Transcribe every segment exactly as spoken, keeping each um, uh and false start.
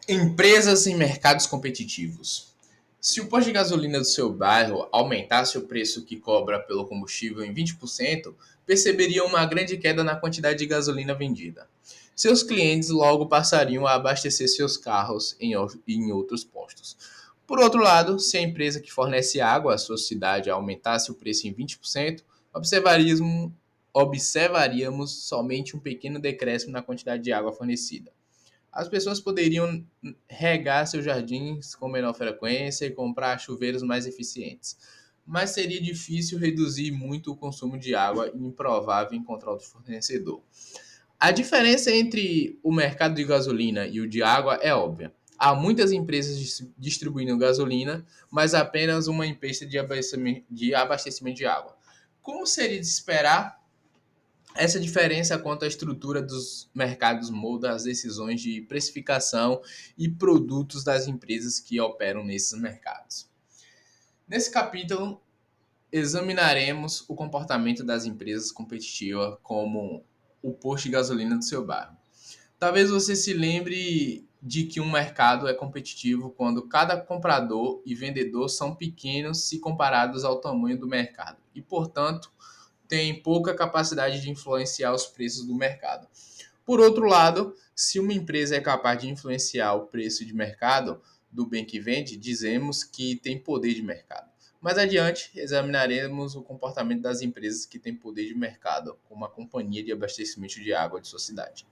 Empresas em mercados competitivos. Se o posto de gasolina do seu bairro aumentasse o preço que cobra pelo combustível em vinte por cento, perceberia uma grande queda na quantidade de gasolina vendida. Seus clientes logo passariam a abastecer seus carros em, em outros postos. Por outro lado, se a empresa que fornece água à sua cidade aumentasse o preço em vinte por cento, observaríamos, observaríamos somente um pequeno decréscimo na quantidade de água fornecida. As pessoas poderiam regar seus jardins com menor frequência e comprar chuveiros mais eficientes. Mas seria difícil reduzir muito o consumo de água e improvável encontrar outro fornecedor. A diferença entre o mercado de gasolina e o de água é óbvia. Há muitas empresas distribuindo gasolina, mas apenas uma empresa de abastecimento de água. Como seria de esperar, essa diferença quanto à estrutura dos mercados molda as decisões de precificação e produtos das empresas que operam nesses mercados. Nesse capítulo, examinaremos o comportamento das empresas competitivas como o posto de gasolina do seu bairro. Talvez você se lembre de que um mercado é competitivo quando cada comprador e vendedor são pequenos se comparados ao tamanho do mercado e, portanto, tem pouca capacidade de influenciar os preços do mercado. Por outro lado, se uma empresa é capaz de influenciar o preço de mercado do bem que vende, dizemos que tem poder de mercado. Mais adiante, examinaremos o comportamento das empresas que têm poder de mercado, como a companhia de abastecimento de água de sua cidade.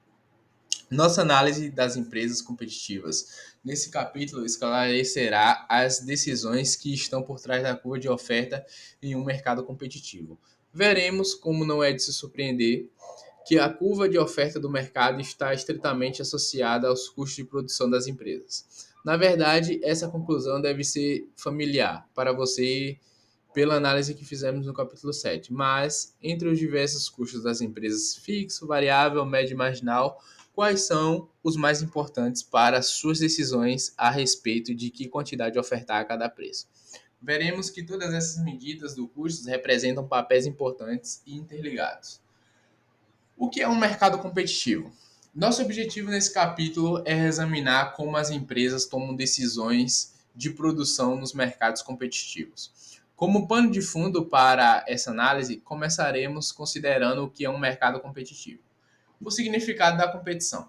Nossa análise das empresas competitivas. Nesse capítulo, esclarecerá as decisões que estão por trás da curva de oferta em um mercado competitivo. Veremos, como não é de se surpreender, que a curva de oferta do mercado está estritamente associada aos custos de produção das empresas. Na verdade, essa conclusão deve ser familiar para você pela análise que fizemos no capítulo sete. Mas, entre os diversos custos das empresas fixo, variável, médio e marginal, quais são os mais importantes para suas decisões a respeito de que quantidade ofertar a cada preço? Veremos que todas essas medidas do custo representam papéis importantes e interligados. O que é um mercado competitivo? Nosso objetivo nesse capítulo é examinar como as empresas tomam decisões de produção nos mercados competitivos. Como pano de fundo para essa análise, começaremos considerando o que é um mercado competitivo. O significado da competição.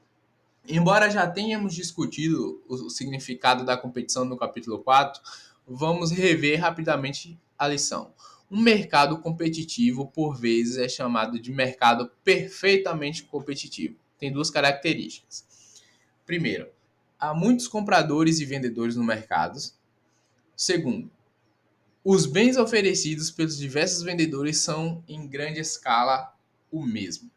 Embora já tenhamos discutido o significado da competição no capítulo quatro, vamos rever rapidamente a lição. Um mercado competitivo, por vezes, é chamado de mercado perfeitamente competitivo. Tem duas características. Primeiro, há muitos compradores e vendedores no mercado. Segundo, os bens oferecidos pelos diversos vendedores são, em grande escala, o mesmo.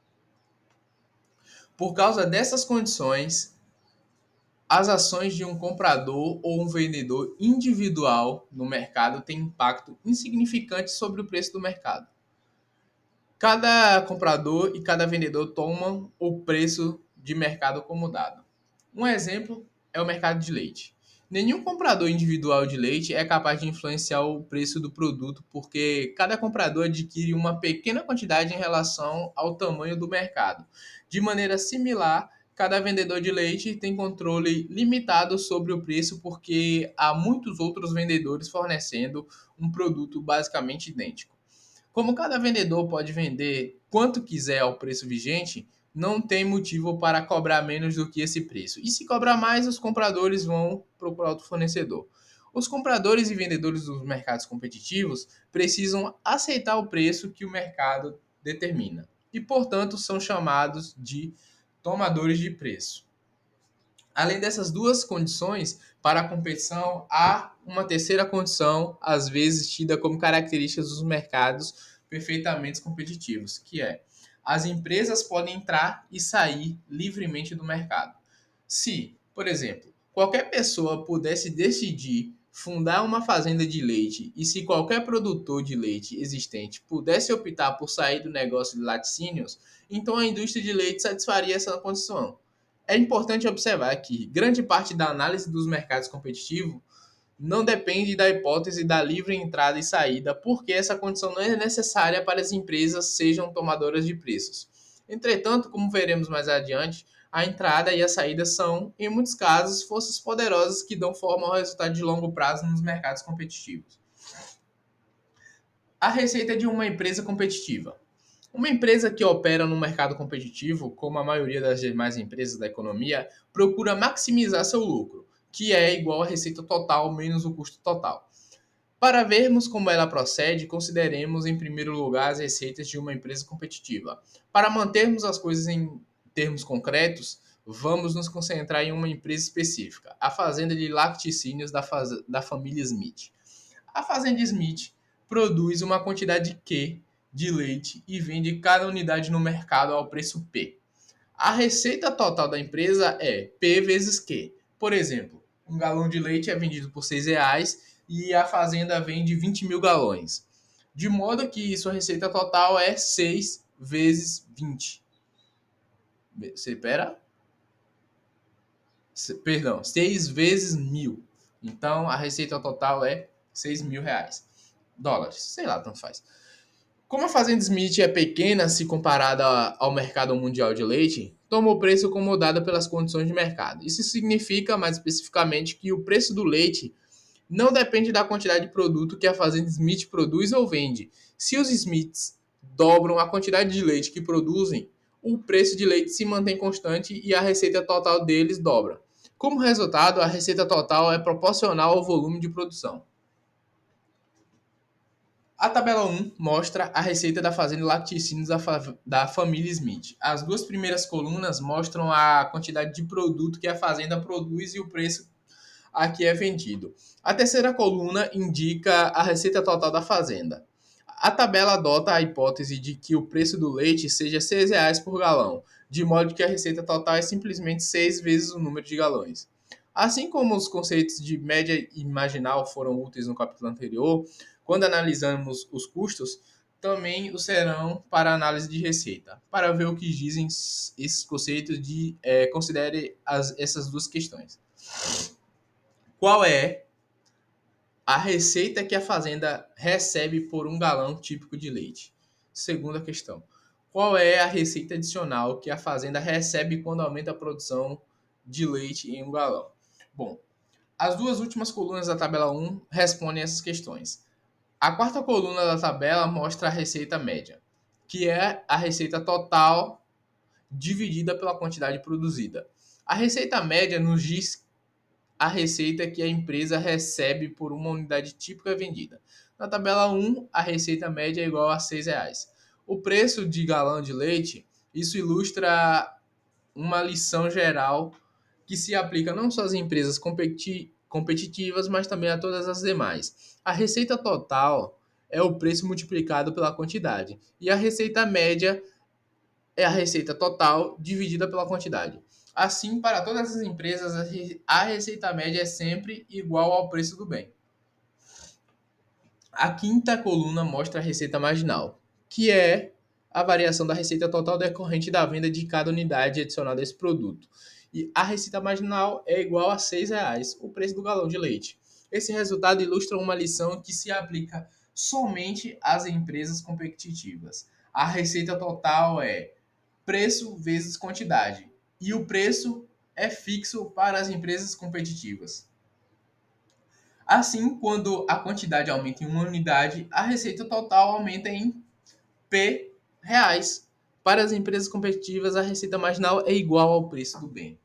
Por causa dessas condições, as ações de um comprador ou um vendedor individual no mercado têm impacto insignificante sobre o preço do mercado. Cada comprador e cada vendedor tomam o preço de mercado como dado. Um exemplo é o mercado de leite. Nenhum comprador individual de leite é capaz de influenciar o preço do produto porque cada comprador adquire uma pequena quantidade em relação ao tamanho do mercado. De maneira similar, cada vendedor de leite tem controle limitado sobre o preço porque há muitos outros vendedores fornecendo um produto basicamente idêntico. Como cada vendedor pode vender quanto quiser ao preço vigente, não tem motivo para cobrar menos do que esse preço. E se cobrar mais, os compradores vão procurar outro fornecedor. Os compradores e vendedores dos mercados competitivos precisam aceitar o preço que o mercado determina e, portanto, são chamados de tomadores de preço. Além dessas duas condições, para a competição, há uma terceira condição, às vezes tida como característica dos mercados perfeitamente competitivos, que é as empresas podem entrar e sair livremente do mercado. Se, por exemplo, qualquer pessoa pudesse decidir fundar uma fazenda de leite e se qualquer produtor de leite existente pudesse optar por sair do negócio de laticínios, então a indústria de leite satisfaria essa condição. É importante observar que grande parte da análise dos mercados competitivos não depende da hipótese da livre entrada e saída, porque essa condição não é necessária para as empresas sejam tomadoras de preços. Entretanto, como veremos mais adiante, A entrada e a saída são, em muitos casos, forças poderosas que dão forma ao resultado de longo prazo nos mercados competitivos. A receita de uma empresa competitiva. Uma empresa que opera no mercado competitivo, como a maioria das demais empresas da economia, procura maximizar seu lucro, que é igual à receita total menos o custo total. Para vermos como ela procede, consideremos em primeiro lugar as receitas de uma empresa competitiva. Para mantermos as coisas em termos concretos, vamos nos concentrar em uma empresa específica, a fazenda de laticínios da, faz... da família Smith. A fazenda Smith produz uma quantidade de Q de leite e vende cada unidade no mercado ao preço P. A receita total da empresa é P vezes Q. Por exemplo, um galão de leite é vendido por seis reais e a fazenda vende vinte mil galões. De modo que sua receita total é seis vezes vinte. Você espera? Perdão, seis vezes mil. Então a receita total é seis mil reais. Dólares, sei lá, tanto faz. Como a fazenda Smith é pequena se comparada ao mercado mundial de leite, toma o preço como dado pelas condições de mercado. Isso significa, mais especificamente, que o preço do leite não depende da quantidade de produto que a fazenda Smith produz ou vende. Se os Smiths dobram a quantidade de leite que produzem, o preço de leite se mantém constante e a receita total deles dobra. Como resultado, a receita total é proporcional ao volume de produção. A tabela um mostra a receita da fazenda de laticínios da, fa da família Smith. As duas primeiras colunas mostram a quantidade de produto que a fazenda produz e o preço a que é vendido. A terceira coluna indica a receita total da fazenda. A tabela adota a hipótese de que o preço do leite seja seis reais por galão, de modo que a receita total é simplesmente seis vezes o número de galões. Assim como os conceitos de média e marginal foram úteis no capítulo anterior, quando analisamos os custos, também o serão para análise de receita. Para ver o que dizem esses conceitos, de, é, considere as, essas duas questões. Qual é a receita que a fazenda recebe por um galão típico de leite? Segunda questão. Qual é a receita adicional que a fazenda recebe quando aumenta a produção de leite em um galão? Bom, as duas últimas colunas da tabela um respondem essas questões. A quarta coluna da tabela mostra a receita média, que é a receita total dividida pela quantidade produzida. A receita média nos diz a receita que a empresa recebe por uma unidade típica vendida. Na tabela um, a receita média é igual a seis reais. O preço de galão de leite, isso ilustra uma lição geral que se aplica não só às empresas competi competitivas, mas também a todas as demais. A receita total é o preço multiplicado pela quantidade, e a receita média é a receita total dividida pela quantidade. Assim, para todas as empresas, a receita média é sempre igual ao preço do bem. A quinta coluna mostra a receita marginal, que é a variação da receita total decorrente da venda de cada unidade adicionada a esse produto. E a receita marginal é igual a seis reais, o preço do galão de leite. Esse resultado ilustra uma lição que se aplica somente às empresas competitivas. A receita total é preço vezes quantidade, e o preço é fixo para as empresas competitivas. Assim, quando a quantidade aumenta em uma unidade, a receita total aumenta em P reais. Para as empresas competitivas, a receita marginal é igual ao preço do bem.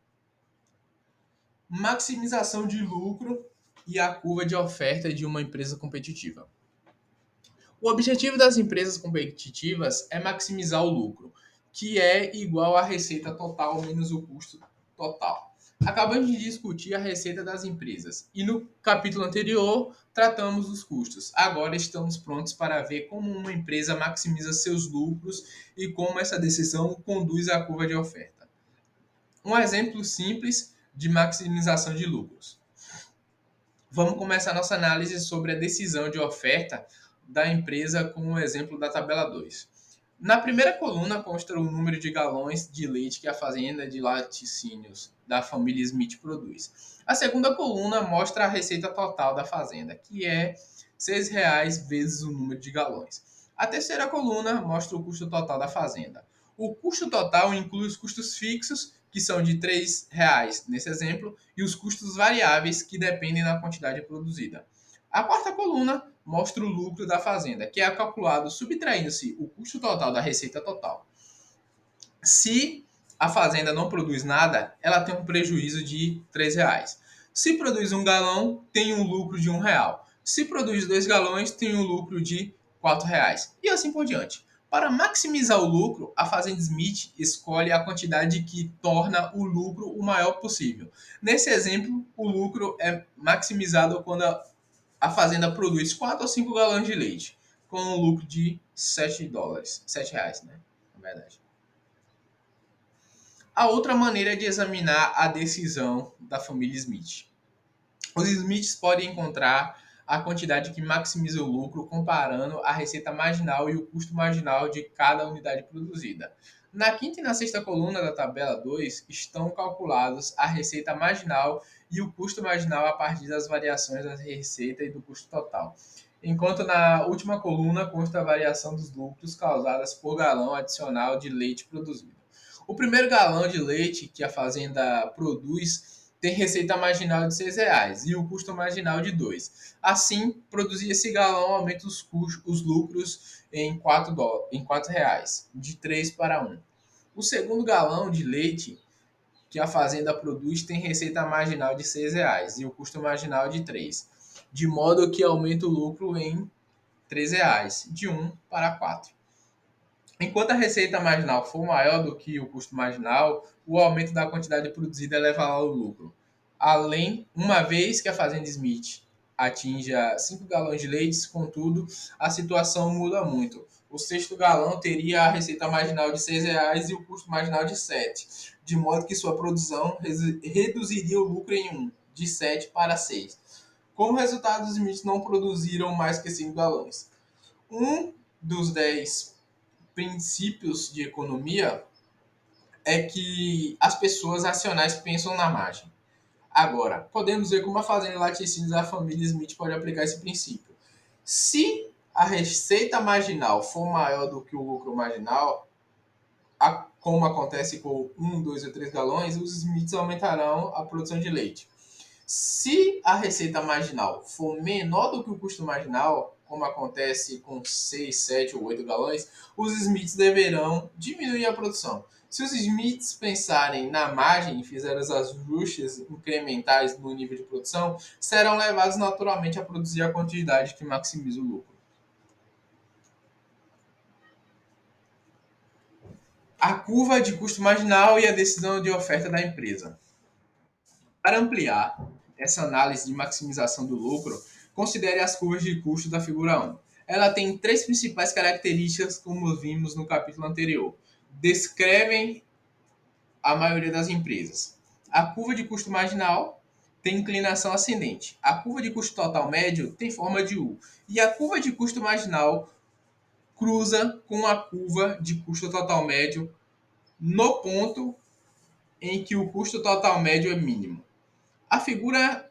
Maximização de lucro e a curva de oferta de uma empresa competitiva. O objetivo das empresas competitivas é maximizar o lucro, que é igual à receita total menos o custo total. Acabamos de discutir a receita das empresas e no capítulo anterior tratamos dos custos. Agora estamos prontos para ver como uma empresa maximiza seus lucros e como essa decisão conduz à curva de oferta. Um exemplo simples de maximização de lucros. Vamos começar nossa análise sobre a decisão de oferta da empresa com o exemplo da tabela dois. Na primeira coluna consta o número de galões de leite que a fazenda de laticínios da família Smith produz. A segunda coluna mostra a receita total da fazenda, que é seis reais vezes o número de galões. A terceira coluna mostra o custo total da fazenda. O custo total inclui os custos fixos que são de três reais nesse exemplo, e os custos variáveis, que dependem da quantidade produzida. A quarta coluna mostra o lucro da fazenda, que é calculado subtraindo-se o custo total da receita total. Se a fazenda não produz nada, ela tem um prejuízo de três reais. Se produz um galão, tem um lucro de um real. Se produz dois galões, tem um lucro de quatro reais. E assim por diante. Para maximizar o lucro, a Fazenda Smith escolhe a quantidade que torna o lucro o maior possível. Nesse exemplo, o lucro é maximizado quando a, a fazenda produz quatro ou cinco galões de leite, com um lucro de sete dólares, sete reais, né? Na verdade. A outra maneira é de examinar a decisão da família Smith. Os Smiths podem encontrar a quantidade que maximiza o lucro comparando a receita marginal e o custo marginal de cada unidade produzida. Na quinta e na sexta coluna da tabela dois estão calculados a receita marginal e o custo marginal a partir das variações da receita e do custo total. Enquanto na última coluna consta a variação dos lucros causadas por galão adicional de leite produzido. O primeiro galão de leite que a fazenda produz tem receita marginal de seis reais e o custo marginal de dois. Assim, produzir esse galão aumenta os, custos, os lucros em quatro, dólares, em quatro reais, de três para um. O segundo galão de leite que a fazenda produz tem receita marginal de seis reais e o custo marginal de três, de modo que aumenta o lucro em três reais, de um para quatro. Enquanto a receita marginal for maior do que o custo marginal, o aumento da quantidade produzida elevará o lucro. Além, uma vez que a Fazenda Smith atinja cinco galões de leite, contudo, a situação muda muito. O sexto galão teria a receita marginal de seis reais e o custo marginal de sete, de modo que sua produção reduziria o lucro em um, de sete para seis. Como resultado, os Smiths não produziram mais que cinco galões. Um dos dez princípios de economia é que as pessoas racionais pensam na margem. Agora, podemos ver como a fazenda de laticínios da família Smith pode aplicar esse princípio. Se a receita marginal for maior do que o lucro marginal, como acontece com um, dois ou três galões, os Smiths aumentarão a produção de leite. Se a receita marginal for menor do que o custo marginal, como acontece com seis, sete ou oito galões, os Smiths deverão diminuir a produção. Se os Smiths pensarem na margem e fizerem os ajustes incrementais no nível de produção, serão levados naturalmente a produzir a quantidade que maximiza o lucro. A curva de custo marginal e a decisão de oferta da empresa. Para ampliar essa análise de maximização do lucro, considere as curvas de custo da figura um. Ela tem três principais características, como vimos no capítulo anterior. Descrevem a maioria das empresas. A curva de custo marginal tem inclinação ascendente. A curva de custo total médio tem forma de U. E a curva de custo marginal cruza com a curva de custo total médio no ponto em que o custo total médio é mínimo. A figura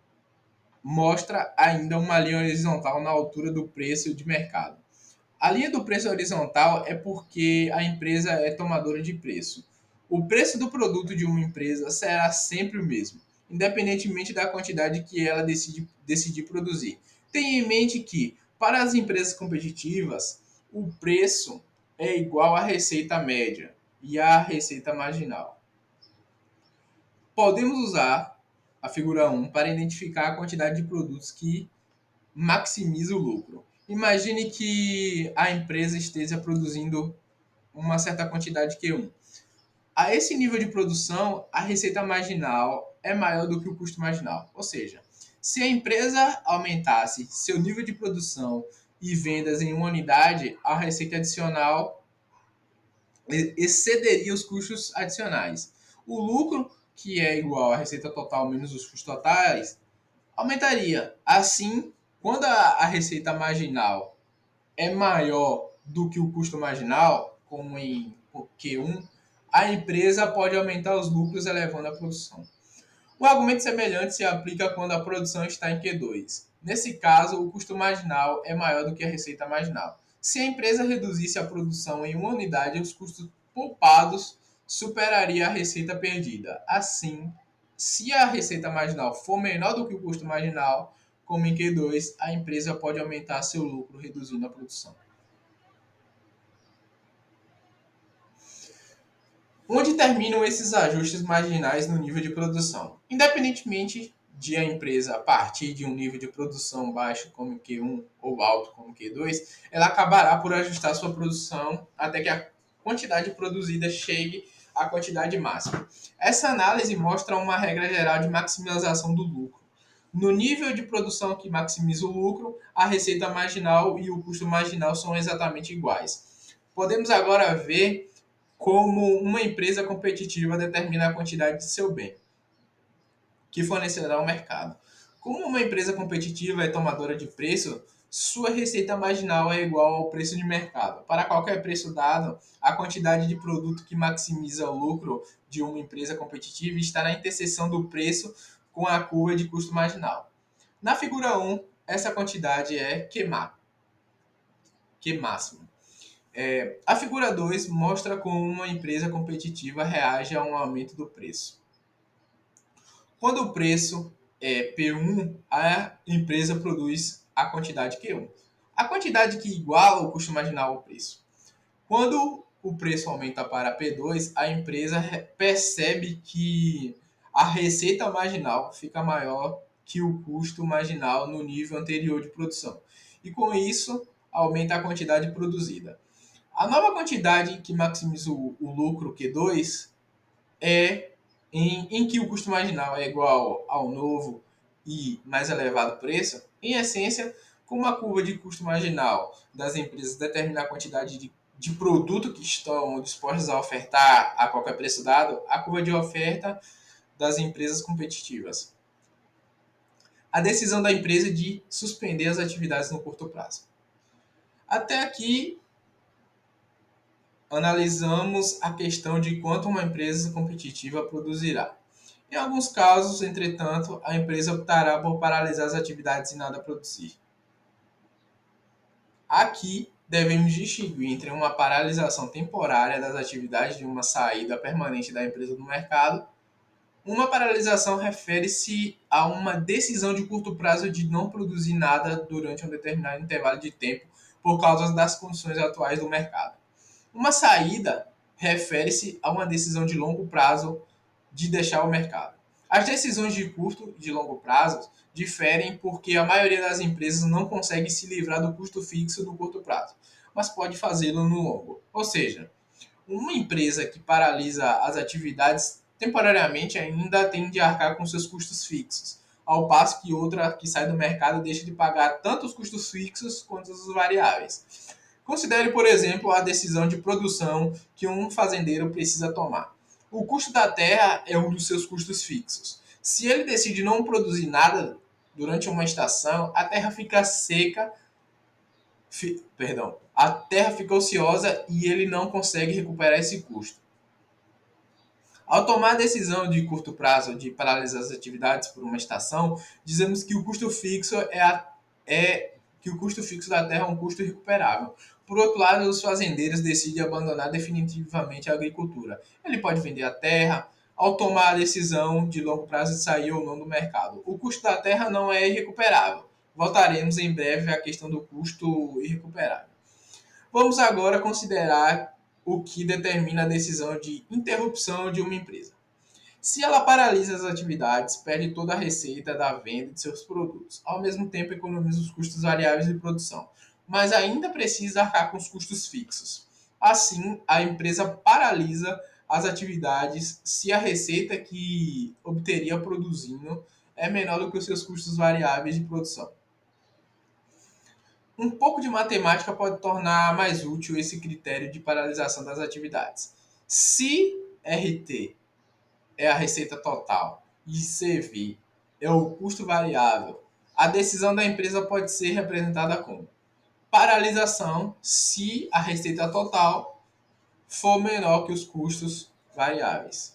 mostra ainda uma linha horizontal na altura do preço de mercado. A linha do preço horizontal é porque a empresa é tomadora de preço. O preço do produto de uma empresa será sempre o mesmo, independentemente da quantidade que ela decide, decidir produzir. Tenha em mente que, para as empresas competitivas, o preço é igual à receita média e à receita marginal. Podemos usar a figura um para identificar a quantidade de produtos que maximiza o lucro. Imagine que a empresa esteja produzindo uma certa quantidade Q um. A esse nível de produção, a receita marginal é maior do que o custo marginal. Ou seja, se a empresa aumentasse seu nível de produção e vendas em uma unidade, a receita adicional excederia os custos adicionais. O lucro, que é igual à receita total menos os custos totais, aumentaria. Assim, quando a, a receita marginal é maior do que o custo marginal, como em Q um, a empresa pode aumentar os lucros elevando a produção. O argumento semelhante se aplica quando a produção está em Q dois. Nesse caso, o custo marginal é maior do que a receita marginal. Se a empresa reduzisse a produção em uma unidade, os custos poupados superaria a receita perdida. Assim, se a receita marginal for menor do que o custo marginal, como em Q dois, a empresa pode aumentar seu lucro reduzindo a produção. Onde terminam esses ajustes marginais no nível de produção? Independentemente de a empresa partir de um nível de produção baixo como Q um ou alto como Q dois, ela acabará por ajustar sua produção até que a quantidade produzida chegue à quantidade máxima. Essa análise mostra uma regra geral de maximização do lucro. No nível de produção que maximiza o lucro, a receita marginal e o custo marginal são exatamente iguais. Podemos agora ver como uma empresa competitiva determina a quantidade de seu bem, que fornecerá ao mercado. Como uma empresa competitiva é tomadora de preço, sua receita marginal é igual ao preço de mercado. Para qualquer preço dado, a quantidade de produto que maximiza o lucro de uma empresa competitiva está na interseção do preço com a curva de custo marginal. Na figura um, essa quantidade é Q máximo. É, a figura dois mostra como uma empresa competitiva reage a um aumento do preço. Quando o preço é P um, a empresa produz a quantidade Q um. A quantidade que iguala o custo marginal ao preço. Quando o preço aumenta para P dois, a empresa percebe que a receita marginal fica maior que o custo marginal no nível anterior de produção. E com isso, aumenta a quantidade produzida. A nova quantidade que maximiza o, o lucro Q dois é em, em que o custo marginal é igual ao novo e mais elevado preço. Em essência, como a curva de custo marginal das empresas determina a quantidade de, de produto que estão dispostas a ofertar a qualquer preço dado, a curva de oferta das empresas competitivas. A decisão da empresa de suspender as atividades no curto prazo. Até aqui, analisamos a questão de quanto uma empresa competitiva produzirá. Em alguns casos, entretanto, a empresa optará por paralisar as atividades e nada produzir. Aqui, devemos distinguir entre uma paralisação temporária das atividades de uma saída permanente da empresa do mercado. Uma paralisação refere-se a uma decisão de curto prazo de não produzir nada durante um determinado intervalo de tempo por causa das condições atuais do mercado. Uma saída refere-se a uma decisão de longo prazo de deixar o mercado. As decisões de curto e de longo prazo diferem porque a maioria das empresas não consegue se livrar do custo fixo no curto prazo, mas pode fazê-lo no longo. Ou seja, uma empresa que paralisa as atividades temporariamente ainda tem de arcar com seus custos fixos, ao passo que outra que sai do mercado deixa de pagar tanto os custos fixos quanto os variáveis. Considere, por exemplo, a decisão de produção que um fazendeiro precisa tomar. O custo da terra é um dos seus custos fixos. Se ele decide não produzir nada durante uma estação, a terra fica seca, fi, perdão, a terra fica ociosa e ele não consegue recuperar esse custo. Ao tomar a decisão de curto prazo de paralisar as atividades por uma estação, dizemos que o custo fixo é, a, é que o custo fixo da terra é um custo recuperável. Por outro lado, os fazendeiros decidem abandonar definitivamente a agricultura. Ele pode vender a terra ao tomar a decisão de longo prazo de sair ou não do mercado. O custo da terra não é irrecuperável. Voltaremos em breve à questão do custo irrecuperável. Vamos agora considerar o que determina a decisão de interrupção de uma empresa. Se ela paralisa as atividades, perde toda a receita da venda de seus produtos. Ao mesmo tempo, economiza os custos variáveis de produção, mas ainda precisa arcar com os custos fixos. Assim, a empresa paralisa as atividades se a receita que obteria produzindo é menor do que os seus custos variáveis de produção. Um pouco de matemática pode tornar mais útil esse critério de paralisação das atividades. Se R T é a receita total e C V é o custo variável, a decisão da empresa pode ser representada como paralisação se a receita total for menor que os custos variáveis.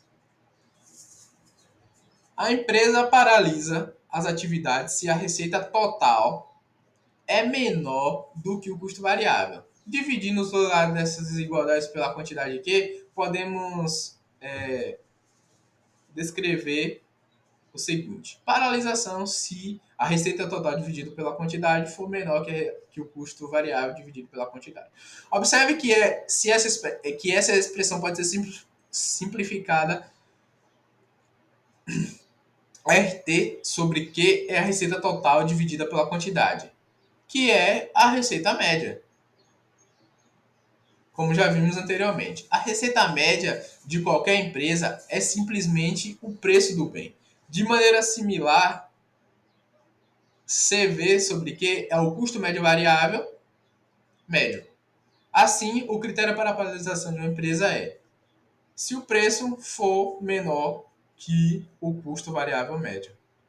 A empresa paralisa as atividades se a receita total é menor do que o custo variável. Dividindo os lados dessas desigualdades pela quantidade Q, podemos descrever o seguinte: paralisação se a receita total dividido pela quantidade for menor que, que o custo variável dividido pela quantidade. Observe que, é, se essa, que essa expressão pode ser simplificada. R T sobre Q é a receita total dividida pela quantidade, que é a receita média, como já vimos anteriormente. A receita média de qualquer empresa é simplesmente o preço do bem. De maneira similar, C V sobre Q é o custo médio variável médio. Assim, o critério para a paralisação de uma empresa é se o preço for menor que o custo variável médio.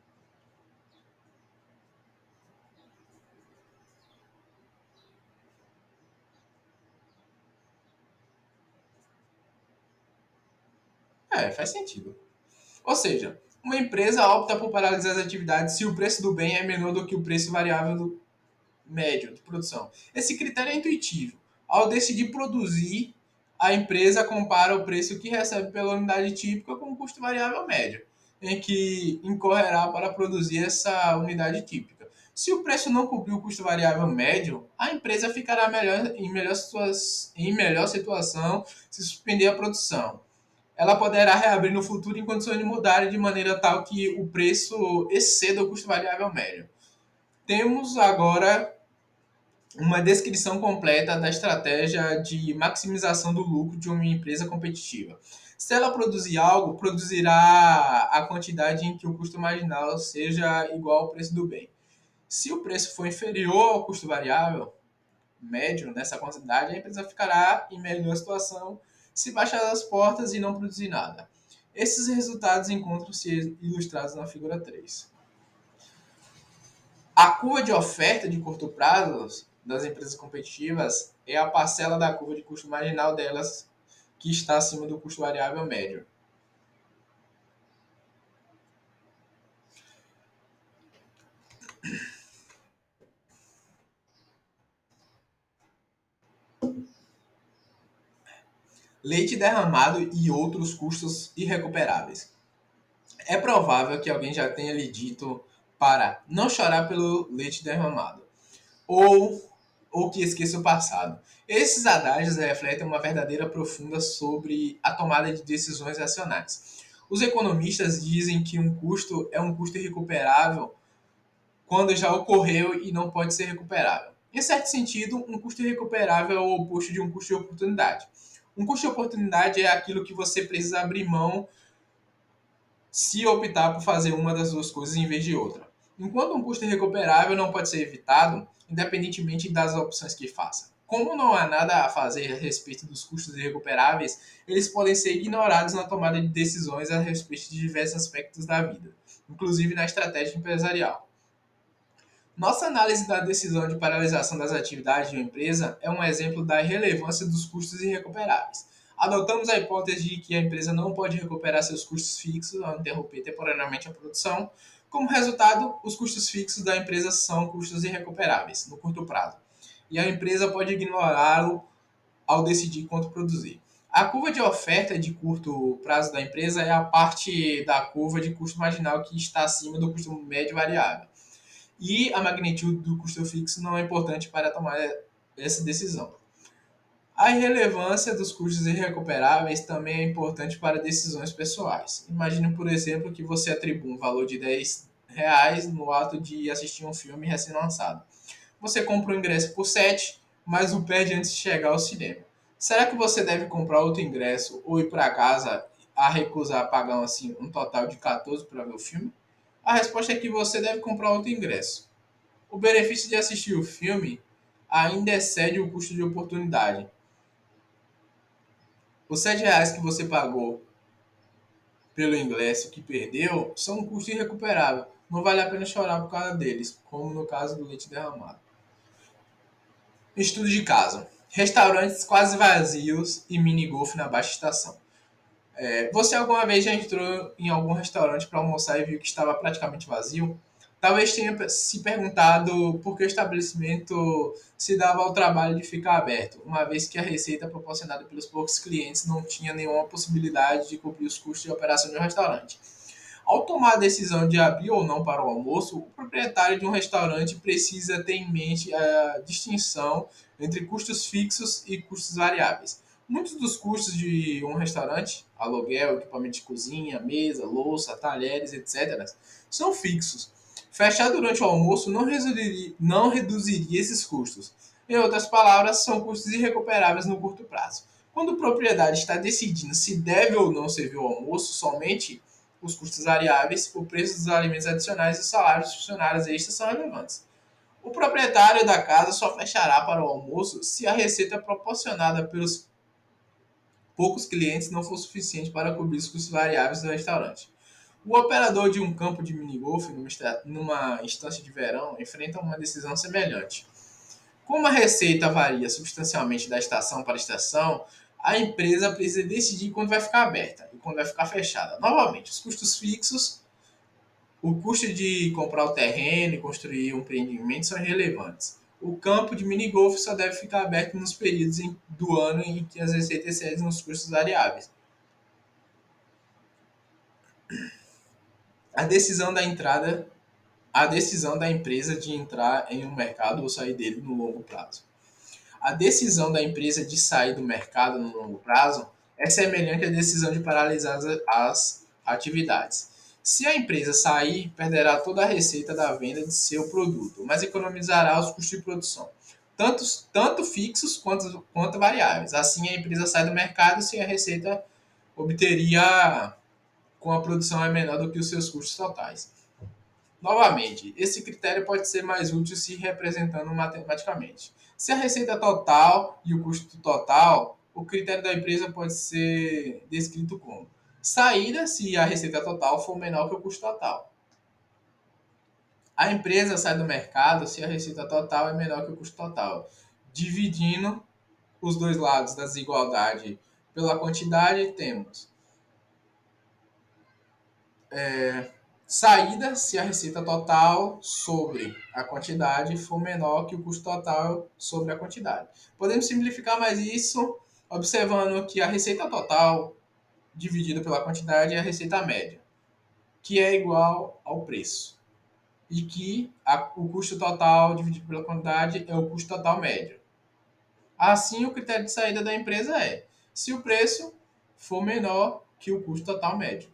É, faz sentido. Ou seja, uma empresa opta por paralisar as atividades se o preço do bem é menor do que o preço variável do médio de produção. Esse critério é intuitivo. Ao decidir produzir, a empresa compara o preço que recebe pela unidade típica com o custo variável médio, em que incorrerá para produzir essa unidade típica. Se o preço não cobrir o custo variável médio, a empresa ficará melhor, em, melhor em melhor situação se suspender a produção. Ela poderá reabrir no futuro em condições de mudarem de maneira tal que o preço exceda o custo variável médio. Temos agora uma descrição completa da estratégia de maximização do lucro de uma empresa competitiva. Se ela produzir algo, produzirá a quantidade em que o custo marginal seja igual ao preço do bem. Se o preço for inferior ao custo variável médio nessa quantidade, a empresa ficará em melhor situação se baixar as portas e não produzir nada. Esses resultados encontram-se ilustrados na figura três. A curva de oferta de curto prazo das empresas competitivas é a parcela da curva de custo marginal delas que está acima do custo variável médio. Leite derramado e outros custos irrecuperáveis. É provável que alguém já tenha lhe dito para não chorar pelo leite derramado, ou, ou que esqueça o passado. Esses adágios refletem uma verdadeira profunda sobre a tomada de decisões racionais. Os economistas dizem que um custo é um custo irrecuperável quando já ocorreu e não pode ser recuperável. Em certo sentido, um custo irrecuperável é o oposto de um custo de oportunidade. Um custo de oportunidade é aquilo que você precisa abrir mão se optar por fazer uma das duas coisas em vez de outra. Enquanto um custo irrecuperável não pode ser evitado, independentemente das opções que faça. Como não há nada a fazer a respeito dos custos irrecuperáveis, eles podem ser ignorados na tomada de decisões a respeito de diversos aspectos da vida, inclusive na estratégia empresarial. Nossa análise da decisão de paralisação das atividades de uma empresa é um exemplo da relevância dos custos irrecuperáveis. Adotamos a hipótese de que a empresa não pode recuperar seus custos fixos ao interromper temporariamente a produção. Como resultado, os custos fixos da empresa são custos irrecuperáveis no curto prazo, e a empresa pode ignorá-lo ao decidir quanto produzir. A curva de oferta de curto prazo da empresa é a parte da curva de custo marginal que está acima do custo médio variável. E a magnitude do custo fixo não é importante para tomar essa decisão. A irrelevância dos custos irrecuperáveis também é importante para decisões pessoais. Imagine, por exemplo, que você atribui um valor de dez reais no ato de assistir um filme recém-lançado. Você compra o ingresso por sete, mas o perde antes de chegar ao cinema. Será que você deve comprar outro ingresso ou ir para casa a recusar pagar assim, um total de quatorze para ver o filme? A resposta é que você deve comprar outro ingresso. O benefício de assistir o filme ainda excede o custo de oportunidade. Os sete reais que você pagou pelo ingresso que perdeu são um custo irrecuperável. Não vale a pena chorar por causa deles, como no caso do leite derramado. Estudo de caso. Restaurantes quase vazios e mini-golf na baixa estação. É, você alguma vez já entrou em algum restaurante para almoçar e viu que estava praticamente vazio? Talvez tenha se perguntado por que o estabelecimento se dava ao trabalho de ficar aberto, uma vez que a receita proporcionada pelos poucos clientes não tinha nenhuma possibilidade de cobrir os custos de operação de um restaurante. Ao tomar a decisão de abrir ou não para o almoço, o proprietário de um restaurante precisa ter em mente a distinção entre custos fixos e custos variáveis. Muitos dos custos de um restaurante, aluguel, equipamento de cozinha, mesa, louça, talheres, etcétera, são fixos. Fechar durante o almoço não reduziria, não reduziria esses custos. Em outras palavras, são custos irrecuperáveis no curto prazo. Quando o proprietário está decidindo se deve ou não servir o almoço, somente os custos variáveis, o preço dos alimentos adicionais e os salários dos funcionários extras são relevantes. O proprietário da casa só fechará para o almoço se a receita proporcionada pelos poucos clientes não for suficiente para cobrir os custos variáveis do restaurante. O operador de um campo de minigolf numa instância de verão enfrenta uma decisão semelhante. Como a receita varia substancialmente da estação para estação, a empresa precisa decidir quando vai ficar aberta e quando vai ficar fechada. Novamente, os custos fixos, o custo de comprar o terreno e construir um empreendimento são irrelevantes. O campo de minigolf só deve ficar aberto nos períodos do ano em que as receitas excedem os custos variáveis. A decisão da entrada, a decisão da empresa de entrar em um mercado ou sair dele no longo prazo. A decisão da empresa de sair do mercado no longo prazo é semelhante à decisão de paralisar as atividades. Se a empresa sair, perderá toda a receita da venda de seu produto, mas economizará os custos de produção, tanto, tanto fixos quanto, quanto variáveis. Assim, a empresa sai do mercado se a receita obteria com a produção é menor do que os seus custos totais. Novamente, esse critério pode ser mais útil se representando matematicamente. Se a receita total e o custo total, o critério da empresa pode ser descrito como saída se a receita total for menor que o custo total. A empresa sai do mercado se a receita total é menor que o custo total. Dividindo os dois lados da desigualdade pela quantidade, temos é, saída se a receita total sobre a quantidade for menor que o custo total sobre a quantidade. Podemos simplificar mais isso observando que a receita total dividida pela quantidade é a receita média, que é igual ao preço. E que a, o custo total dividido pela quantidade é o custo total médio. Assim, o critério de saída da empresa é se o preço for menor que o custo total médio.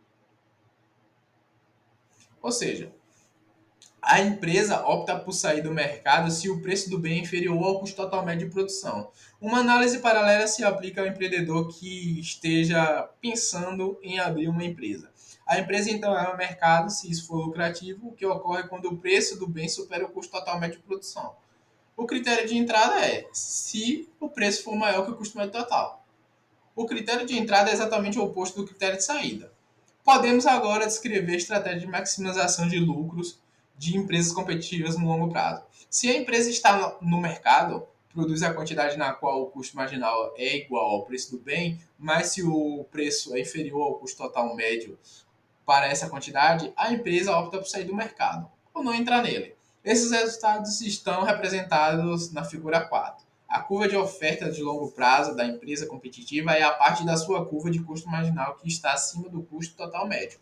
Ou seja, a empresa opta por sair do mercado se o preço do bem é inferior ao custo total médio de produção. Uma análise paralela se aplica ao empreendedor que esteja pensando em abrir uma empresa. A empresa então é ao mercado se isso for lucrativo, o que ocorre quando o preço do bem supera o custo total médio de produção. O critério de entrada é se o preço for maior que o custo médio total. O critério de entrada é exatamente o oposto do critério de saída. Podemos agora descrever a estratégia de maximização de lucros de empresas competitivas no longo prazo. Se a empresa está no mercado, produz a quantidade na qual o custo marginal é igual ao preço do bem, mas se o preço é inferior ao custo total médio para essa quantidade, a empresa opta por sair do mercado ou não entrar nele. Esses resultados estão representados na figura quatro. A curva de oferta de longo prazo da empresa competitiva é a parte da sua curva de custo marginal que está acima do custo total médio.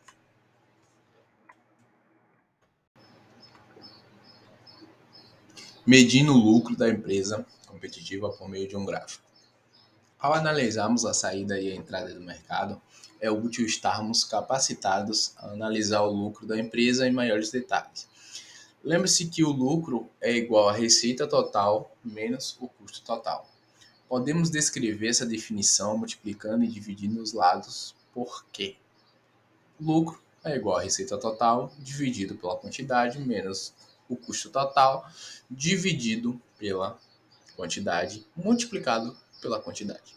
Medindo o lucro da empresa competitiva por meio de um gráfico. Ao analisarmos a saída e a entrada do mercado, é útil estarmos capacitados a analisar o lucro da empresa em maiores detalhes. Lembre-se que o lucro é igual à receita total menos o custo total. Podemos descrever essa definição multiplicando e dividindo os lados por quê? Lucro é igual à receita total dividido pela quantidade menos o custo total dividido pela quantidade multiplicado pela quantidade.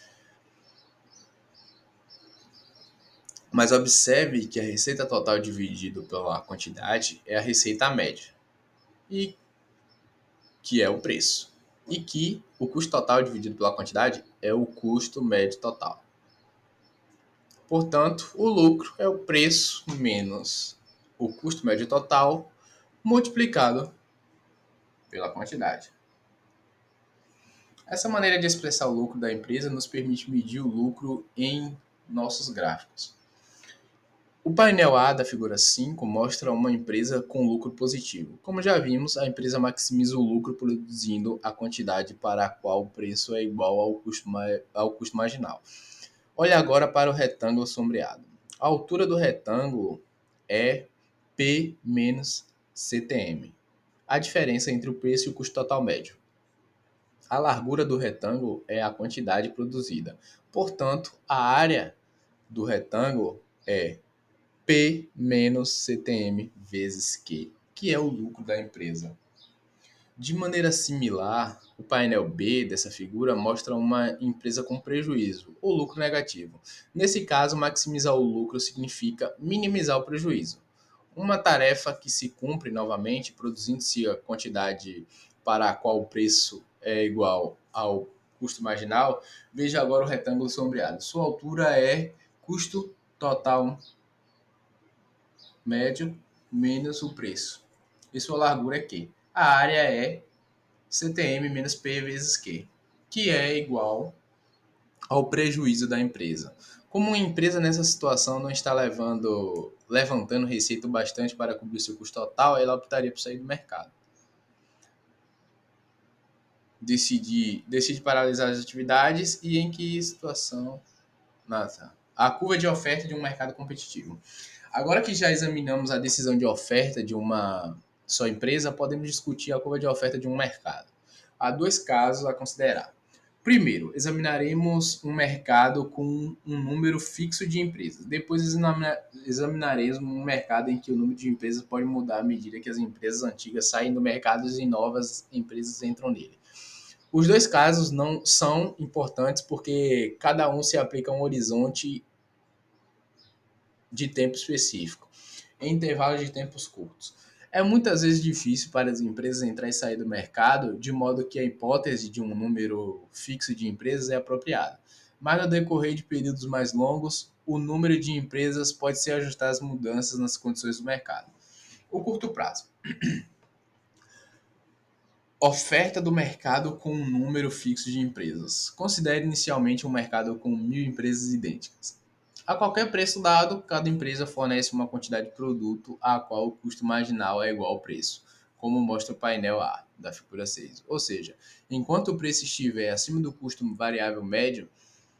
Mas observe que a receita total dividido pela quantidade é a receita média, e que é o preço, e que o custo total dividido pela quantidade é o custo médio total. Portanto, o lucro é o preço menos o custo médio total multiplicado pela quantidade. Essa maneira de expressar o lucro da empresa nos permite medir o lucro em nossos gráficos. O painel A da figura cinco mostra uma empresa com lucro positivo. Como já vimos, a empresa maximiza o lucro produzindo a quantidade para a qual o preço é igual ao custo, ao custo marginal. Olhe agora para o retângulo sombreado. A altura do retângulo é P menos C T M, a diferença entre o preço e o custo total médio. A largura do retângulo é a quantidade produzida. Portanto, a área do retângulo é P menos C T M vezes Q, que é o lucro da empresa. De maneira similar, o painel B dessa figura mostra uma empresa com prejuízo, ou lucro negativo. Nesse caso, maximizar o lucro significa minimizar o prejuízo. Uma tarefa que se cumpre novamente, produzindo-se a quantidade para a qual o preço é igual ao custo marginal. Veja agora o retângulo sombreado. Sua altura é custo total médio menos o preço. E sua largura é Q. A área é C T M menos P vezes Q, que é igual ao prejuízo da empresa. Como uma empresa nessa situação não está levando, levantando receita bastante para cobrir seu custo total, ela optaria por sair do mercado. Decide, decide paralisar as atividades e em que situação... Nossa, a curva de oferta de um mercado competitivo. Agora que já examinamos a decisão de oferta de uma só empresa, podemos discutir a curva de oferta de um mercado. Há dois casos a considerar. Primeiro, examinaremos um mercado com um número fixo de empresas. Depois, examinaremos um mercado em que o número de empresas pode mudar à medida que as empresas antigas saem do mercado e novas empresas entram nele. Os dois casos não são importantes porque cada um se aplica a um horizonte de tempo específico, em intervalos de tempos curtos. É muitas vezes difícil para as empresas entrar e sair do mercado, de modo que a hipótese de um número fixo de empresas é apropriada. Mas no decorrer de períodos mais longos, o número de empresas pode ser ajustado às mudanças nas condições do mercado. O curto prazo. Oferta do mercado com um número fixo de empresas. Considere inicialmente um mercado com mil empresas idênticas. A qualquer preço dado, cada empresa fornece uma quantidade de produto a qual o custo marginal é igual ao preço, como mostra o painel A da figura seis. Ou seja, enquanto o preço estiver acima do custo variável médio,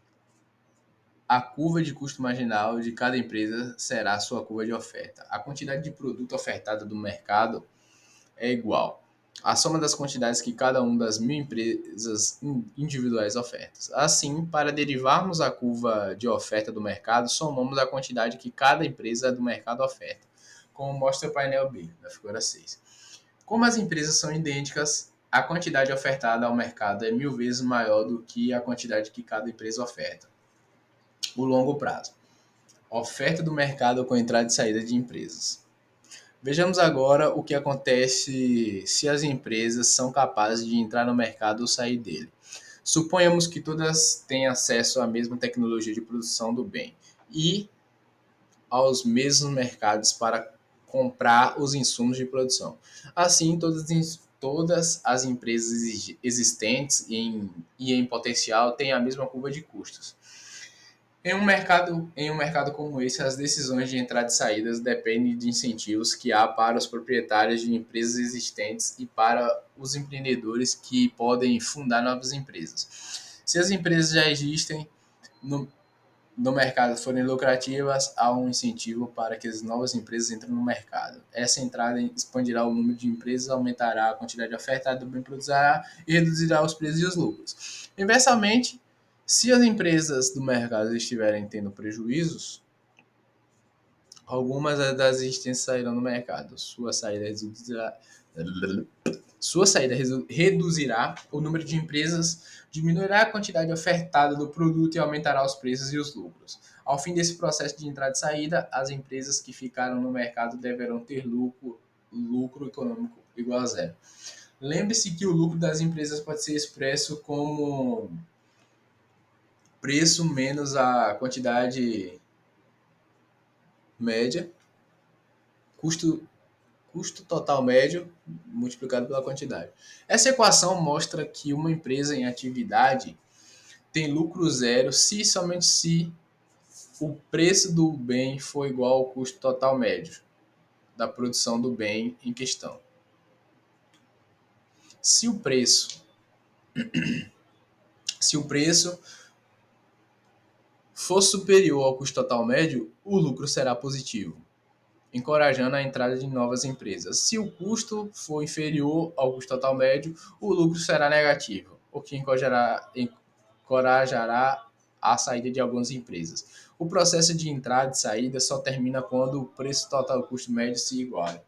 a curva de custo marginal de cada empresa será a sua curva de oferta. A quantidade de produto ofertada do mercado é igual a soma das quantidades que cada uma das mil empresas individuais ofertas. Assim, para derivarmos a curva de oferta do mercado, somamos a quantidade que cada empresa do mercado oferta, como mostra o painel B, da figura seis. Como as empresas são idênticas, a quantidade ofertada ao mercado é mil vezes maior do que a quantidade que cada empresa oferta. O longo prazo. Oferta do mercado com entrada e saída de empresas. Vejamos agora o que acontece se as empresas são capazes de entrar no mercado ou sair dele. Suponhamos que todas têm acesso à mesma tecnologia de produção do bem e aos mesmos mercados para comprar os insumos de produção. Assim, todas, todas as empresas existentes em, e em potencial têm a mesma curva de custos. Em um, mercado, em um mercado como esse, as decisões de entrada e saídas dependem de incentivos que há para os proprietários de empresas existentes e para os empreendedores que podem fundar novas empresas. Se as empresas já existem no, no mercado forem lucrativas, há um incentivo para que as novas empresas entrem no mercado. Essa entrada expandirá o número de empresas, aumentará a quantidade ofertada do bem produzido e reduzirá os preços e os lucros. Inversamente, se as empresas do mercado estiverem tendo prejuízos, algumas das existentes sairão do mercado. Sua saída reduzirá, sua saída reduzirá o número de empresas, diminuirá a quantidade ofertada do produto e aumentará os preços e os lucros. Ao fim desse processo de entrada e saída, as empresas que ficaram no mercado deverão ter lucro, lucro econômico igual a zero. Lembre-se que o lucro das empresas pode ser expresso como preço menos a quantidade média, custo custo total médio multiplicado pela quantidade. Essa equação mostra que uma empresa em atividade tem lucro zero se e somente se o preço do bem for igual ao custo total médio da produção do bem em questão. Se o preço, se o preço for superior ao custo total médio, o lucro será positivo, encorajando a entrada de novas empresas. Se o custo for inferior ao custo total médio, o lucro será negativo, o que encorajará, encorajará a saída de algumas empresas. O processo de entrada e saída só termina quando o preço total e o custo médio se igualam.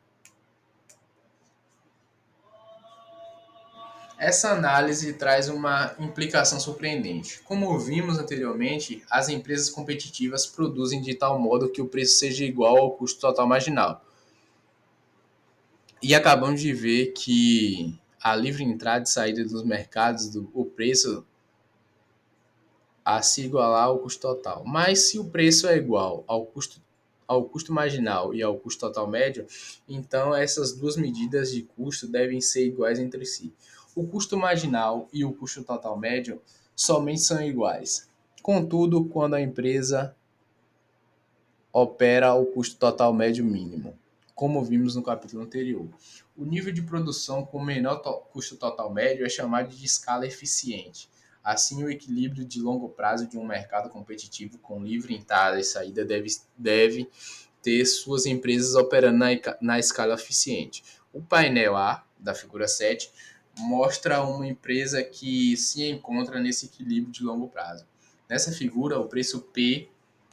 Essa análise traz uma implicação surpreendente. Como vimos anteriormente, as empresas competitivas produzem de tal modo que o preço seja igual ao custo total marginal. E acabamos de ver que a livre entrada e saída dos mercados, do, o preço a se igualar ao custo total. Mas se o preço é igual ao custo, ao custo marginal e ao custo total médio, então essas duas medidas de custo devem ser iguais entre si. O custo marginal e o custo total médio somente são iguais. Contudo, quando a empresa opera o custo total médio mínimo, como vimos no capítulo anterior. O nível de produção com menor to- custo total médio é chamado de escala eficiente. Assim, o equilíbrio de longo prazo de um mercado competitivo com livre entrada e saída deve, deve ter suas empresas operando na, na escala eficiente. O painel A, da figura sete, mostra uma empresa que se encontra nesse equilíbrio de longo prazo. Nessa figura, o preço P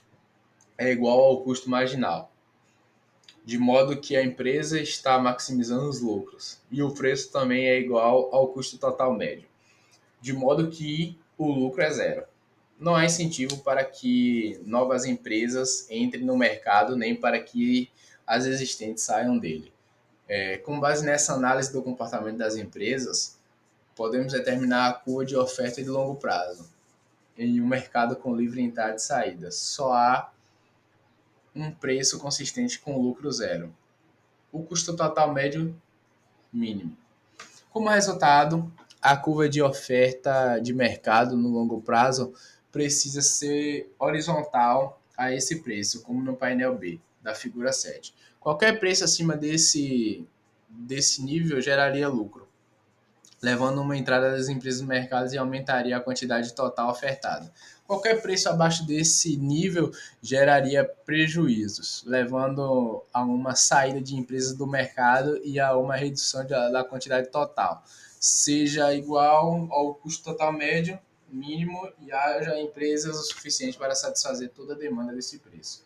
é igual ao custo marginal, de modo que a empresa está maximizando os lucros, e o preço também é igual ao custo total médio, de modo que o lucro é zero. Não há incentivo para que novas empresas entrem no mercado, nem para que as existentes saiam dele. É, com base nessa análise do comportamento das empresas, podemos determinar a curva de oferta de longo prazo em um mercado com livre entrada e saída. Só há um preço consistente com lucro zero. O custo total médio mínimo. Como resultado, a curva de oferta de mercado no longo prazo precisa ser horizontal a esse preço, como no painel B da figura sete. Qualquer preço acima desse, desse nível geraria lucro, levando uma entrada das empresas no mercado e aumentaria a quantidade total ofertada. Qualquer preço abaixo desse nível geraria prejuízos, levando a uma saída de empresas do mercado e a uma redução da quantidade total, seja igual ao custo total médio mínimo e haja empresas o suficiente para satisfazer toda a demanda desse preço.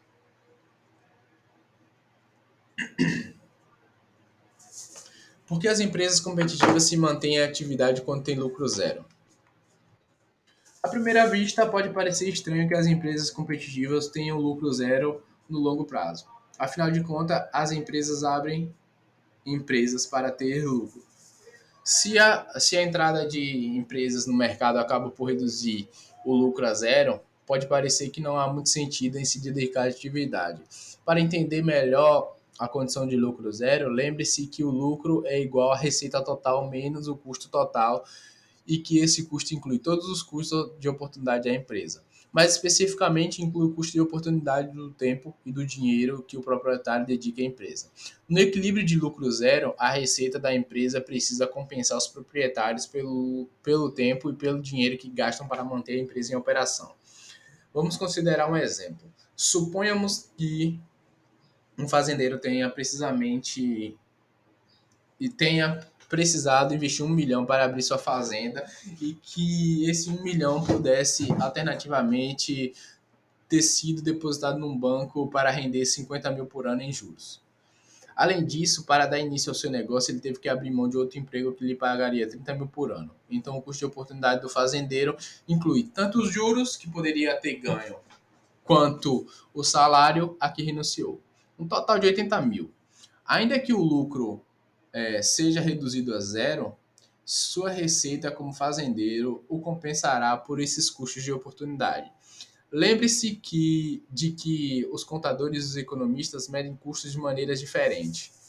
Por que as empresas competitivas se mantêm em atividade quando tem lucro zero? À primeira vista, pode parecer estranho que as empresas competitivas tenham lucro zero no longo prazo. Afinal de contas, as empresas abrem empresas para ter lucro. Se a, se a entrada de empresas no mercado acaba por reduzir o lucro a zero, pode parecer que não há muito sentido em se dedicar à atividade. Para entender melhor a condição de lucro zero, lembre-se que o lucro é igual à receita total menos o custo total e que esse custo inclui todos os custos de oportunidade da empresa. Mais especificamente, inclui o custo de oportunidade do tempo e do dinheiro que o proprietário dedica à empresa. No equilíbrio de lucro zero, a receita da empresa precisa compensar os proprietários pelo, pelo tempo e pelo dinheiro que gastam para manter a empresa em operação. Vamos considerar um exemplo. Suponhamos que um fazendeiro tenha precisamente e tenha precisado investir um milhão para abrir sua fazenda e que esse um milhão pudesse alternativamente ter sido depositado num banco para render cinquenta mil por ano em juros. Além disso, para dar início ao seu negócio, ele teve que abrir mão de outro emprego que lhe pagaria trinta mil por ano. Então, o custo de oportunidade do fazendeiro inclui tanto os juros que poderia ter ganho, quanto o salário a que renunciou. Um total de oitenta mil. Ainda que o lucro é, seja reduzido a zero, sua receita como fazendeiro o compensará por esses custos de oportunidade. Lembre-se que, de que os contadores e os economistas medem custos de maneiras diferentes.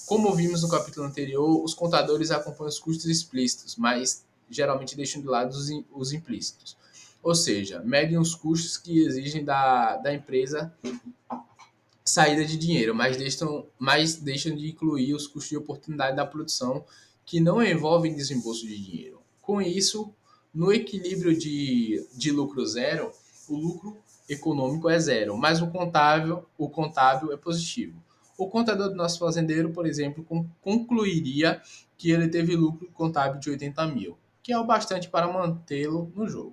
Como vimos no capítulo anterior, os contadores acompanham os custos explícitos, mas geralmente deixam de lado os, os implícitos. Ou seja, medem os custos que exigem da, da empresa saída de dinheiro, mas deixam, mas deixam de incluir os custos de oportunidade da produção que não envolvem desembolso de dinheiro. Com isso, no equilíbrio de, de lucro zero, o lucro econômico é zero, mas o contábil, o contábil é positivo. O contador do nosso fazendeiro, por exemplo, concluiria que ele teve lucro contábil de oitenta mil, que é o bastante para mantê-lo no jogo.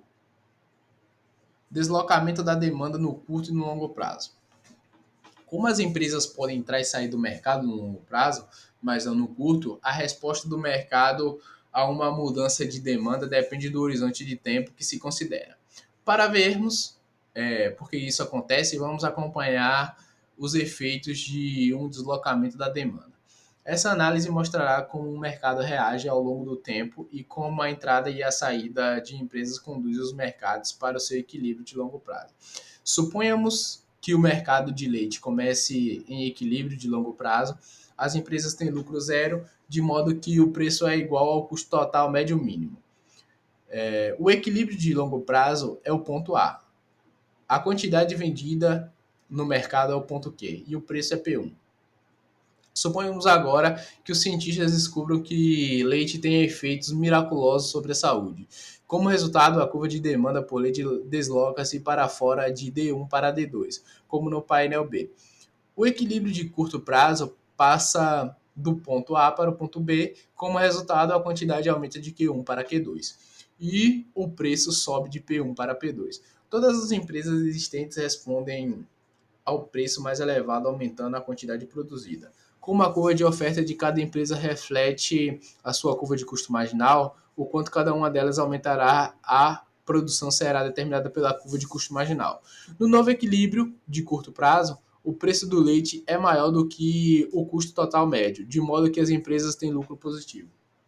Deslocamento da demanda no curto e no longo prazo. Como as empresas podem entrar e sair do mercado no longo prazo, mas não no curto, a resposta do mercado a uma mudança de demanda depende do horizonte de tempo que se considera. Para vermos é, porque isso acontece, vamos acompanhar os efeitos de um deslocamento da demanda. Essa análise mostrará como o mercado reage ao longo do tempo e como a entrada e a saída de empresas conduzem os mercados para o seu equilíbrio de longo prazo. Suponhamos que o mercado de leite comece em equilíbrio de longo prazo, as empresas têm lucro zero, de modo que o preço é igual ao custo total médio mínimo. É, o equilíbrio de longo prazo é o ponto A. A quantidade vendida no mercado é o ponto Q e o preço é P um. Suponhamos agora que os cientistas descubram que leite tem efeitos miraculosos sobre a saúde. Como resultado, a curva de demanda por leite desloca-se para fora de D um para D dois, como no painel B. O equilíbrio de curto prazo passa do ponto A para o ponto B, como resultado, a quantidade aumenta de Q um para Q dois e o preço sobe de P um para P dois. Todas as empresas existentes respondem ao preço mais elevado, aumentando a quantidade produzida. Como a curva de oferta de cada empresa reflete a sua curva de custo marginal, o quanto cada uma delas aumentará, a produção será determinada pela curva de custo marginal. No novo equilíbrio de curto prazo, o preço do leite é maior do que o custo total médio, de modo que as empresas têm lucro positivo.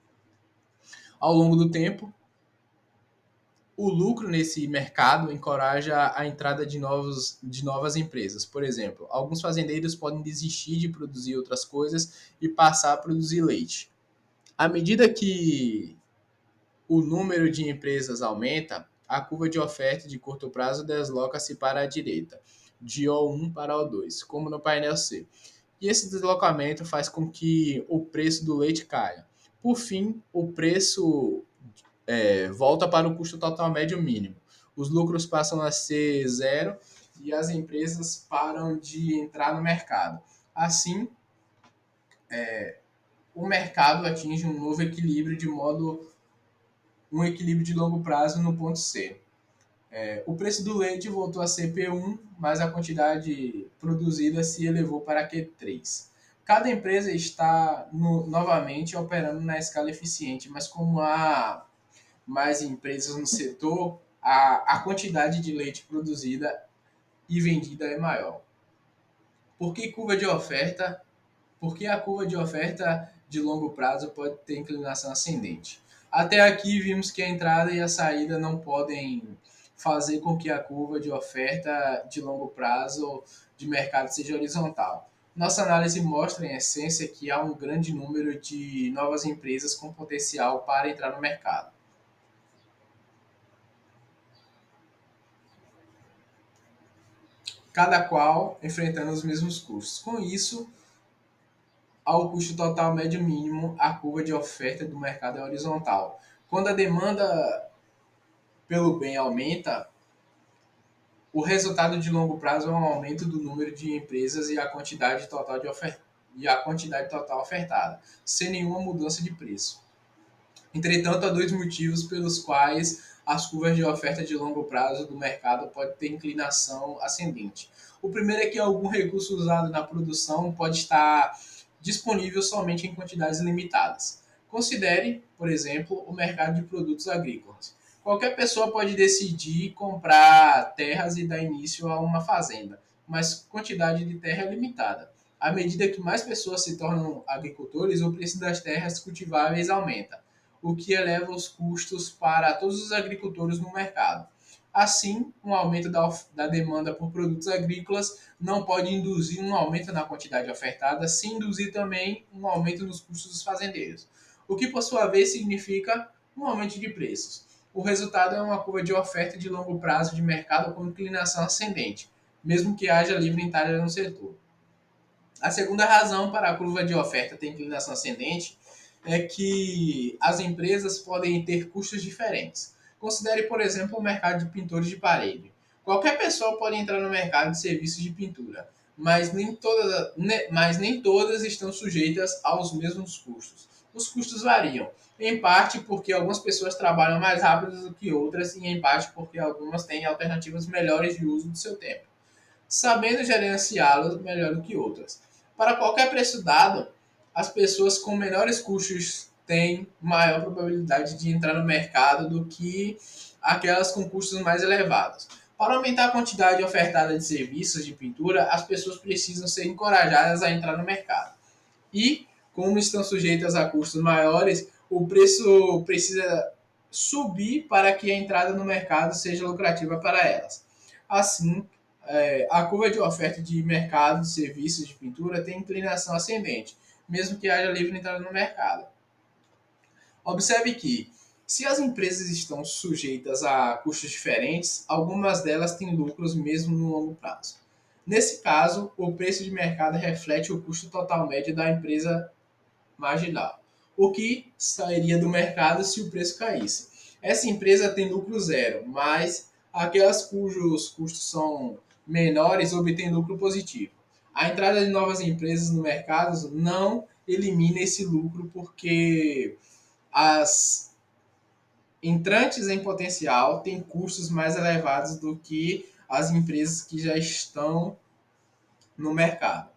Ao longo do tempo, o lucro nesse mercado encoraja a entrada de, novos, de novas empresas. Por exemplo, alguns fazendeiros podem desistir de produzir outras coisas e passar a produzir leite. À medida que o número de empresas aumenta, a curva de oferta de curto prazo desloca-se para a direita, de O um para O dois, como no painel C. E esse deslocamento faz com que o preço do leite caia. Por fim, o preço é, volta para o custo total médio mínimo. Os lucros passam a ser zero e as empresas param de entrar no mercado. Assim, é, o mercado atinge um novo equilíbrio de modo um equilíbrio de longo prazo no ponto C. É, o preço do leite voltou a ser P um, mas a quantidade produzida se elevou para Q três. Cada empresa está no, novamente operando na escala eficiente, mas como há mais empresas no setor, a, a quantidade de leite produzida e vendida é maior. Por que curva de oferta? Porque a curva de oferta de longo prazo pode ter inclinação ascendente. Até aqui vimos que a entrada e a saída não podem fazer com que a curva de oferta de longo prazo de mercado seja horizontal. Nossa análise mostra, em essência, que há um grande número de novas empresas com potencial para entrar no mercado, cada qual enfrentando os mesmos custos. Com isso, ao custo total médio mínimo, a curva de oferta do mercado é horizontal. Quando a demanda pelo bem aumenta, o resultado de longo prazo é um aumento do número de empresas e a quantidade total, de ofer- e a quantidade total ofertada, sem nenhuma mudança de preço. Entretanto, há dois motivos pelos quais as curvas de oferta de longo prazo do mercado podem ter inclinação ascendente. O primeiro é que algum recurso usado na produção pode estar disponível somente em quantidades limitadas. Considere, por exemplo, o mercado de produtos agrícolas. Qualquer pessoa pode decidir comprar terras e dar início a uma fazenda, mas a quantidade de terra é limitada. À medida que mais pessoas se tornam agricultores, o preço das terras cultiváveis aumenta, o que eleva os custos para todos os agricultores no mercado. Assim, um aumento da, da demanda por produtos agrícolas não pode induzir um aumento na quantidade ofertada, sem induzir também um aumento nos custos dos fazendeiros, o que por sua vez significa um aumento de preços. O resultado é uma curva de oferta de longo prazo de mercado com inclinação ascendente, mesmo que haja livre entrada no setor. A segunda razão para a curva de oferta ter inclinação ascendente é que as empresas podem ter custos diferentes. Considere, por exemplo, o mercado de pintores de parede. Qualquer pessoa pode entrar no mercado de serviços de pintura, mas nem todas, mas nem todas estão sujeitas aos mesmos custos. Os custos variam, em parte porque algumas pessoas trabalham mais rápido do que outras e em parte porque algumas têm alternativas melhores de uso do seu tempo, sabendo gerenciá-los melhor do que outras. Para qualquer preço dado, as pessoas com menores custos têm maior probabilidade de entrar no mercado do que aquelas com custos mais elevados. Para aumentar a quantidade ofertada de serviços de pintura, as pessoas precisam ser encorajadas a entrar no mercado. E, como estão sujeitas a custos maiores, o preço precisa subir para que a entrada no mercado seja lucrativa para elas. Assim, é, a curva de oferta de mercado de serviços de pintura tem inclinação ascendente, mesmo que haja livre entrada no mercado. Observe que, se as empresas estão sujeitas a custos diferentes, algumas delas têm lucros mesmo no longo prazo. Nesse caso, o preço de mercado reflete o custo total médio da empresa marginal, o que sairia do mercado se o preço caísse. Essa empresa tem lucro zero, mas aquelas cujos custos são menores obtêm lucro positivo. A entrada de novas empresas no mercado não elimina esse lucro porque as entrantes em potencial têm custos mais elevados do que as empresas que já estão no mercado.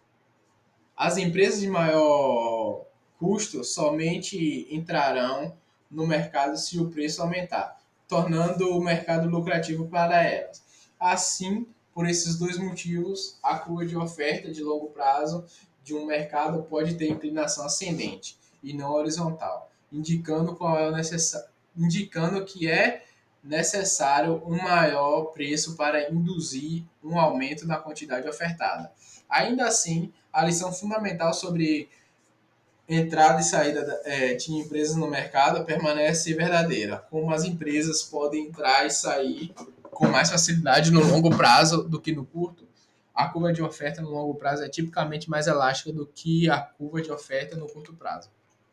As empresas de maior custo somente entrarão no mercado se o preço aumentar, tornando o mercado lucrativo para elas. Assim, por esses dois motivos, a curva de oferta de longo prazo de um mercado pode ter inclinação ascendente e não horizontal, indicando, qual é o necessário, indicando que é necessário um maior preço para induzir um aumento na quantidade ofertada. Ainda assim, a lição fundamental sobre entrada e saída é, de empresas no mercado permanece verdadeira, como as empresas podem entrar e sair com mais facilidade no longo prazo do que no curto. A curva de oferta no longo prazo é tipicamente mais elástica do que a curva de oferta no curto prazo.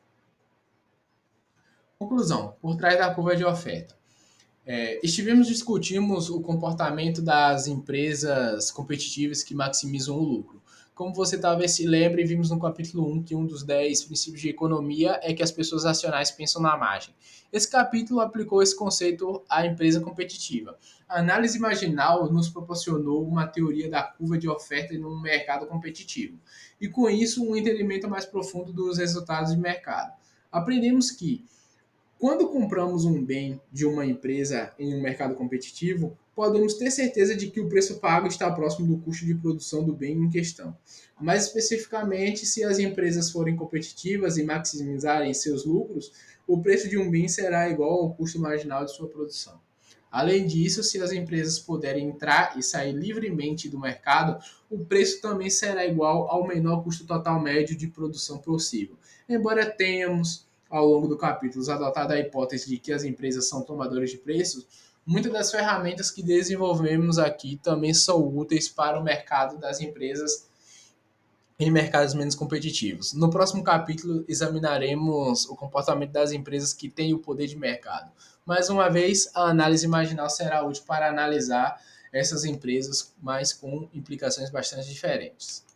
Conclusão, por trás da curva de oferta. É, estivemos discutimos o comportamento das empresas competitivas que maximizam o lucro. Como você talvez se lembre, vimos no capítulo um que um dos dez princípios de economia é que as pessoas racionais pensam na margem. Esse capítulo aplicou esse conceito à empresa competitiva. A análise marginal nos proporcionou uma teoria da curva de oferta em um mercado competitivo, e com isso um entendimento mais profundo dos resultados de mercado. Aprendemos que quando compramos um bem de uma empresa em um mercado competitivo, podemos ter certeza de que o preço pago está próximo do custo de produção do bem em questão. Mais especificamente, se as empresas forem competitivas e maximizarem seus lucros, o preço de um bem será igual ao custo marginal de sua produção. Além disso, se as empresas puderem entrar e sair livremente do mercado, o preço também será igual ao menor custo total médio de produção possível. Embora tenhamos ao longo do capítulo, adotada a hipótese de que as empresas são tomadoras de preços, muitas das ferramentas que desenvolvemos aqui também são úteis para o mercado das empresas em mercados menos competitivos. No próximo capítulo, examinaremos o comportamento das empresas que têm o poder de mercado. Mais uma vez, a análise marginal será útil para analisar essas empresas, mas com implicações bastante diferentes.